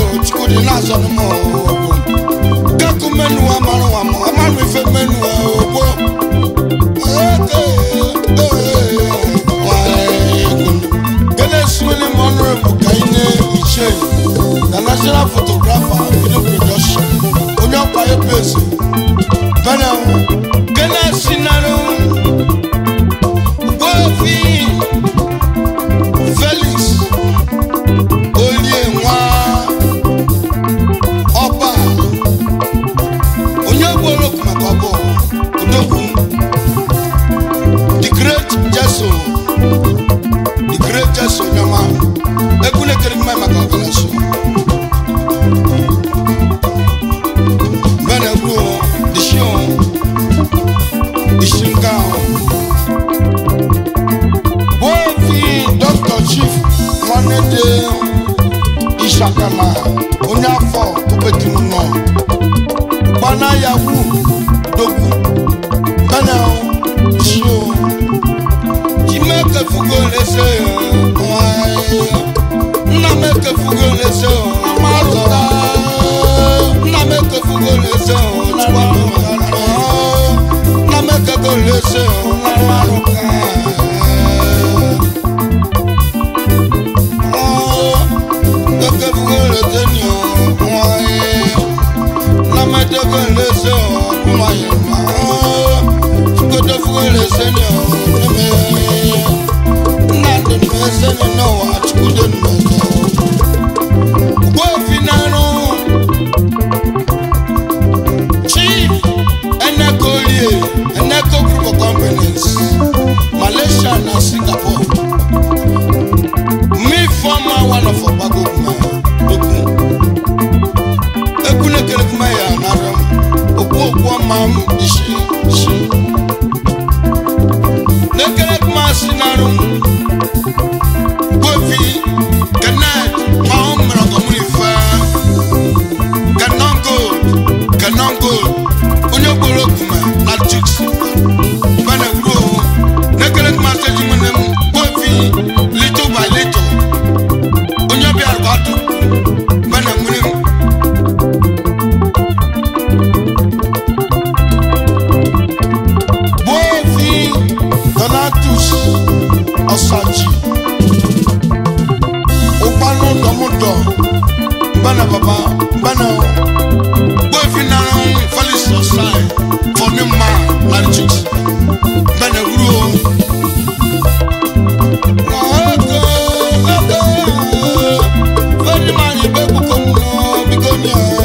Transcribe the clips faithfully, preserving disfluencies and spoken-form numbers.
chukudi na so no mo kaku menu amaru amo amaru ife menu obo Gele Sule Honorable Kaine Iche, the national photographer, video production, Onyo Paye Place, Bana, Gele Sinaro, Bofi, Felix, Olie Mwa, Opa, Onyo Bolok Makabo, Udoku, the great Jesu. Just your man, I couldn't get my calculation. When I go, the show, the Shinkao. Boy, Doctor Chief, one day, Ishakama, Onyafo, Kupetimuno, Banayahu, Dogu, Banao, show. Make a fugo lese, na make a fugo lese, Mazda, na make a fugo lese, na make a go lese, na maruka. Make a fugo lese, na make a go lese, Mayama. Go to fugo lese, nothing less than no watch couldn't matter. Bofinano Chief and Echo and Echo group of companies, Malaysia and Singapore. Me former one of a bago man. Ekuna Kelekmaya Naram, Opo Mam, she, she. Nekelek Masinarum Bofi Canet Maum Ragomunifa Canon Gold Canon Gold Unyobolokuma Natix Banagro Nekelek Masajimanum Bofi little by little Unyobi Arbato Banamunim Osachi Opano Domodo Bana Baba Bana Boyfina Falis Osai for the man Larchix Bana Guru Nago Nago Very many people come because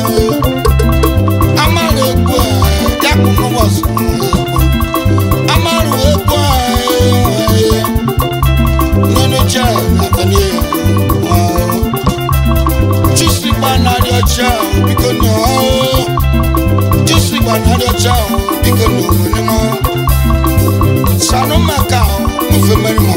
Amaro Yakuno was Amaro Just another child, because no, just another child, because no, Sano Macau, Mufemani,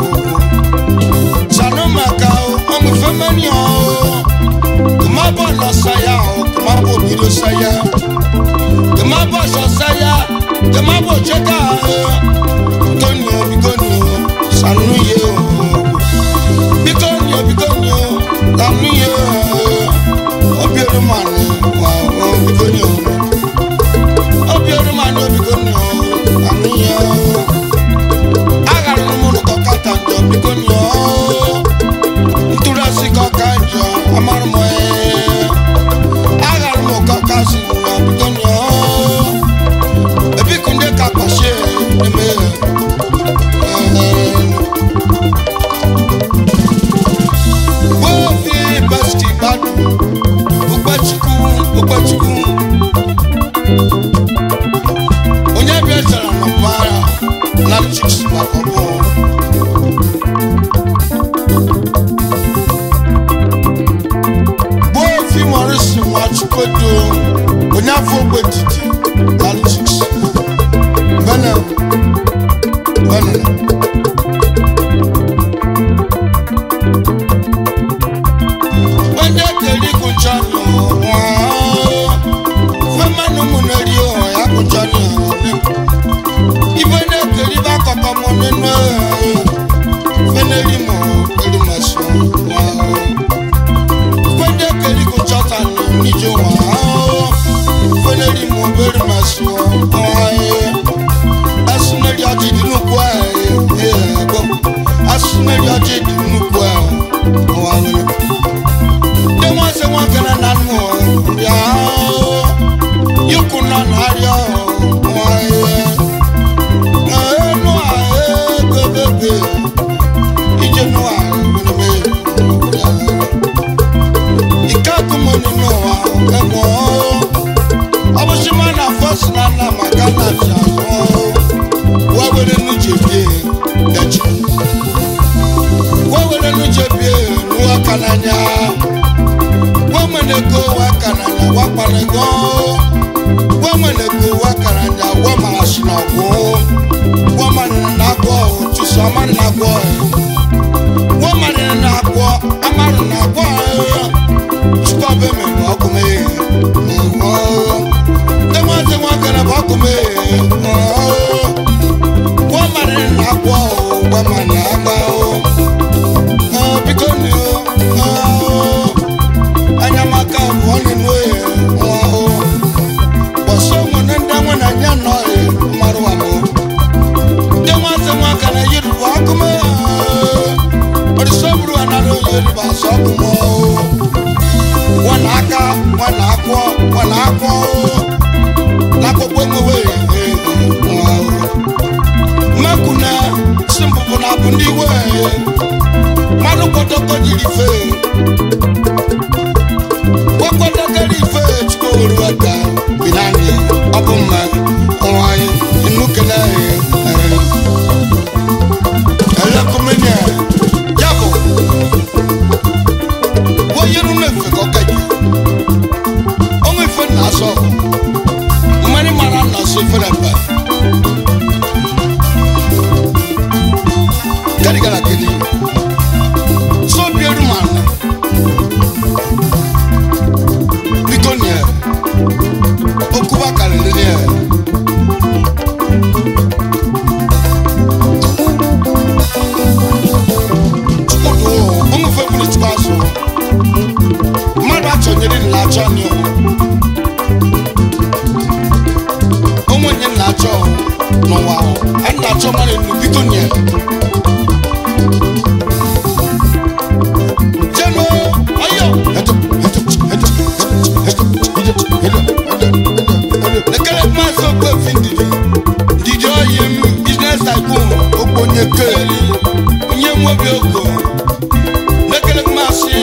Sano Macau, Mufemani, Mabo Lasaya, Mabo Bido Saya, the Mabo Sosaya, the Mabo Cheka, Tonio, because Sanu you. Bigonyo, bigonyo, lamiyo, obioro mani, wow, bigonyo, obioro mani, bigonyo, lamiyo, agaru muno kokata, bigonyo, nturasi kokanjo, amaru moe, agaru mo kokasi, bigonyo, ebikunde kakashe, eme. Onye bịa chara na mpaghara Larchix Makobo Bofi Morris Nwachukwedo onye afọ ogbetiti Larchix Bana Bana Wende keli kuchano Femanu munerio ya kuchano Ibene keli baka pamonene Fenelimo keli maso Wende keli kuchano emo obushima na first na na magana chazo wa wele nu jebie dachi wa wele nu jebie nu akananya wa menego wa kananya wa panego wa menego wa kananya wa mashina go wa manna go tu sama na go wa manna go amaru na go stop me ba ko me demo demo kana ba ko me wa manna go wa manna go oh because oh anyamaka woni no oh boso monenda mona nyano marwa mo demo demo kana yiru ba ko me ori sobru anaro yiru ba so ko mo wanaka wanako wanako lako bwewe makuna simbu na bundi we manu kotoko jirife wakoto jirife chukuru wata binani abumma owai inukela ala komenya yabo woyenu nefe kokaji onwe fe na so mani mara na so fe na ba kadi kala kidi so bieru man bitonia okuba kala ne odo onwe fe kuli tbaso mara chonyere la chanyo omonye la cho no wa an la cho mare nu bitonia jeno ayo eto eto eto eto eto nekele maso ko findi dijo yem business tycoon oponye keli onye mo bi ogo nekele maso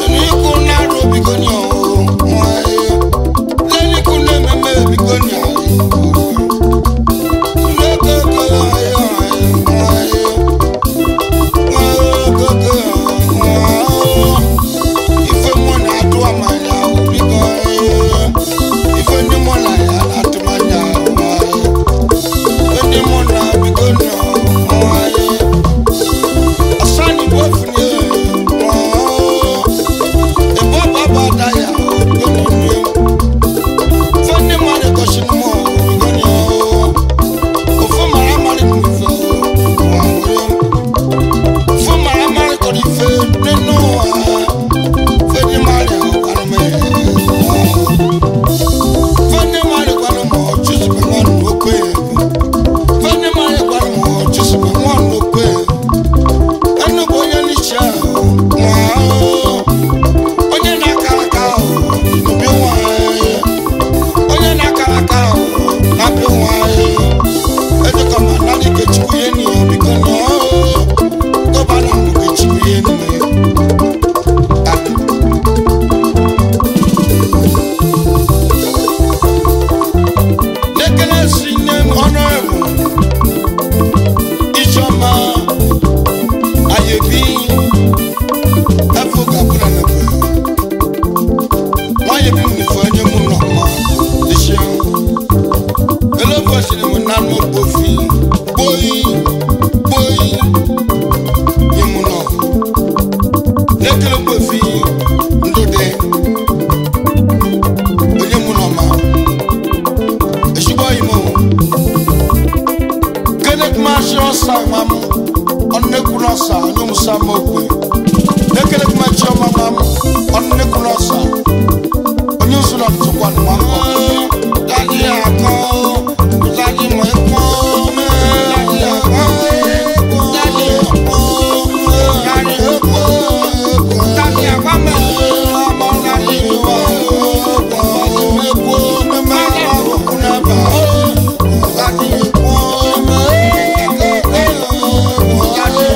Let me fi ndode onye mu no ma eshibo imo kene kuma shiro sa mam onne kuno sa onye musa mokwe ekele kuma choma mam onne kuno sa onye usula tsokwa no ma dadi ako dadi mo ko dadi ako dadi ako dadi ako dadi ako me mo dadi wa me ko me ma kuna ba dadi ako me dadi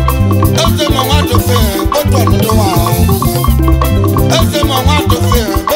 Eze mo wa to fe